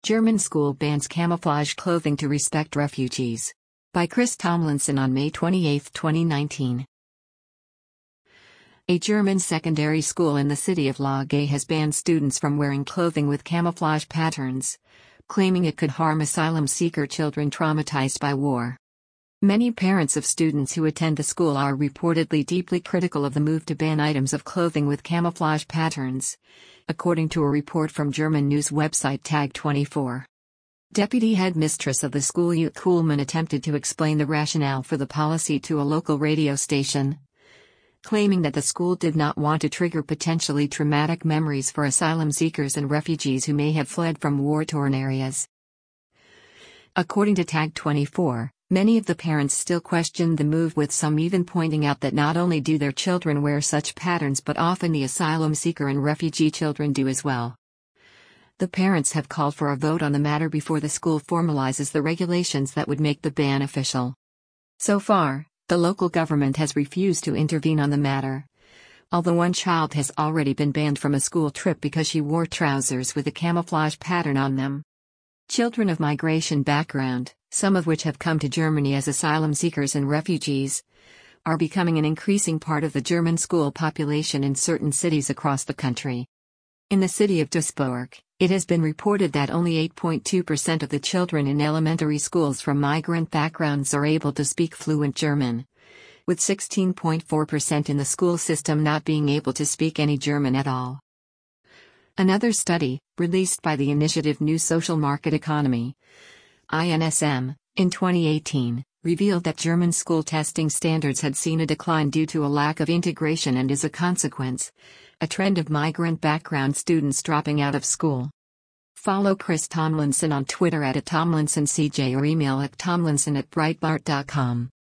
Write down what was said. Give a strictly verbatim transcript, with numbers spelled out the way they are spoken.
German school bans camouflage clothing to respect refugees. By Chris Tomlinson on May twenty-eighth, twenty nineteen. A German secondary school in the city of Laage has banned students from wearing clothing with camouflage patterns, claiming it could harm asylum seeker children traumatized by war. Many parents of students who attend the school are reportedly deeply critical of the move to ban items of clothing with camouflage patterns, according to a report from German news website Tag twenty-four. Deputy headmistress of the school Ute Kuhlmann attempted to explain the rationale for the policy to a local radio station, claiming that the school did not want to trigger potentially traumatic memories for asylum seekers and refugees who may have fled from war-torn areas. According to Tag twenty-four, many of the parents still questioned the move, with some even pointing out that not only do their children wear such patterns but often the asylum seeker and refugee children do as well. The parents have called for a vote on the matter before the school formalizes the regulations that would make the ban official. So far, the local government has refused to intervene on the matter, although one child has already been banned from a school trip because she wore trousers with a camouflage pattern on them. Children of migration background, some of which have come to Germany as asylum seekers and refugees, are becoming an increasing part of the German school population in certain cities across the country. In the city of Duisburg, it has been reported that only eight point two percent of the children in elementary schools from migrant backgrounds are able to speak fluent German, with sixteen point four percent in the school system not being able to speak any German at all. Another study, released by the initiative New Social Market Economy, I N S M, in twenty eighteen, revealed that German school testing standards had seen a decline due to a lack of integration and, as a consequence, a trend of migrant background students dropping out of school. Follow Chris Tomlinson on Twitter at Tomlinson C J or email at tomlinson at breitbart dot com.